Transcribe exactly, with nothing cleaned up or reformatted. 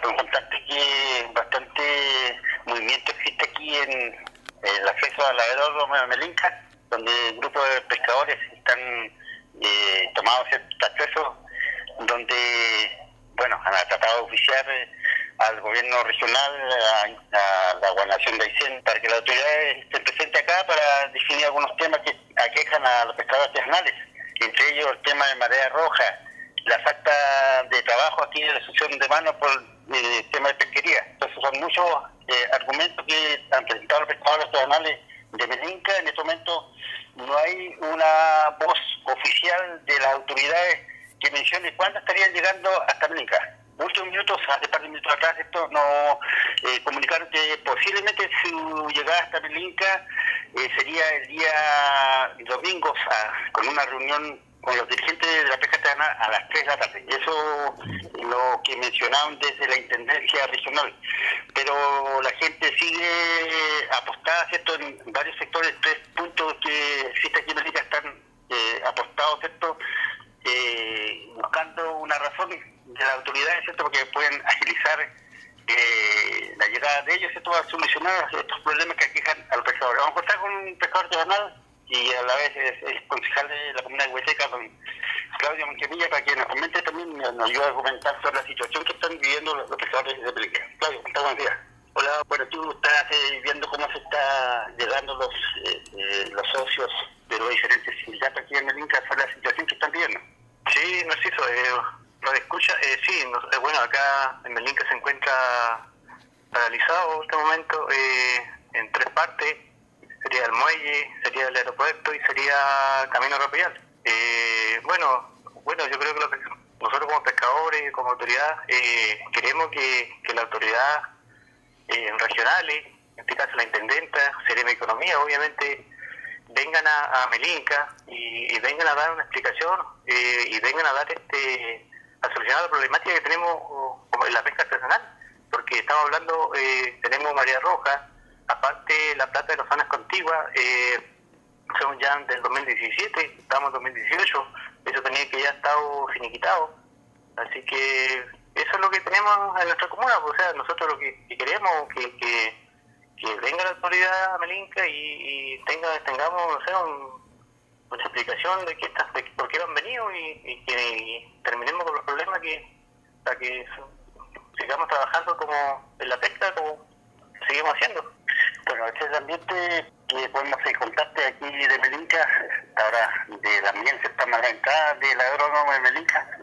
con contarte que bastante movimiento existe aquí en, en el acceso al aeródromo de Melinca, donde grupos de pescadores están eh, tomados este acceso, donde, bueno, han tratado de oficiar al gobierno regional, a, a la gobernación de Aysén, para que las autoridades estén presentes acá para definir algunos temas que aquejan a los pescadores artesanales, entre ellos el tema de marea roja, la falta de trabajo aquí de la sucesión de manos por el eh, tema de pesquería. Entonces son muchos eh, argumentos que han presentado los pescadores artesanales de Melinca. En este momento no hay una voz oficial de las autoridades que mencione cuándo estarían llegando hasta Melinca. Últimos minutos, hace par de minutos atrás, esto nos eh, comunicaron que posiblemente su llegada hasta Melinca eh, sería el día domingo, o sea, con una reunión con los dirigentes de la pesca artesanal a las tres de la tarde. Eso es lo que mencionaban desde la Intendencia Regional. Pero la gente sigue apostada, ¿cierto?, en varios sectores, tres puntos que existen aquí en Melinca están eh, apostados, ¿cierto?, eh, buscando una razón de las autoridades, ¿cierto?, porque pueden agilizar eh, la llegada de ellos, ¿cierto?, a solucionar estos problemas que aquejan a los pescadores. Vamos a contar con un pescador artesanal y a la vez es el concejal de la comunidad de Hueteca, don Claudio Monquemilla, para que nos comente también, nos ayude a comentar sobre la situación que están viviendo los, los pescadores de Melinca. Claudio, buenos días. Hola, bueno, tú estás eh, viendo cómo se está llegando los eh, eh, los socios de los diferentes sindicatos aquí en Melinca sobre la situación que están viviendo. Sí, Narciso, eh, nos escucha. Eh, sí, nos, eh, bueno, acá en Melinca se encuentra paralizado en este momento eh, en tres partes. Sería el muelle, sería el aeropuerto y sería Camino Rapial. Eh, bueno, bueno, yo creo que lo que nosotros como pescadores, como autoridad, eh, queremos que, que la autoridad eh, regionales, en este caso la intendenta, Serena de Economía, obviamente, vengan a, a Melinca y, y vengan a dar una explicación eh, y vengan a dar este a solucionar la problemática que tenemos como en la pesca artesanal, porque estamos hablando, eh, tenemos marea roja. Aparte, la plata de las zonas contiguas eh, son ya del dos mil diecisiete, estamos en dos mil dieciocho, eso tenía que ya estado finiquitado. Así que eso es lo que tenemos en nuestra comuna, o sea, nosotros lo que, que queremos, que, que, que venga la autoridad a Melinca y, y tenga, tengamos, no sé, un, una explicación de, qué está, de por qué no han venido y, y que y terminemos con los problemas que, para que sigamos trabajando como en la pesca, como seguimos haciendo. Bueno, este es el ambiente que podemos encontrarte aquí de Melinca, ahora de la miel se está más entrada del aeródromo de Melinca.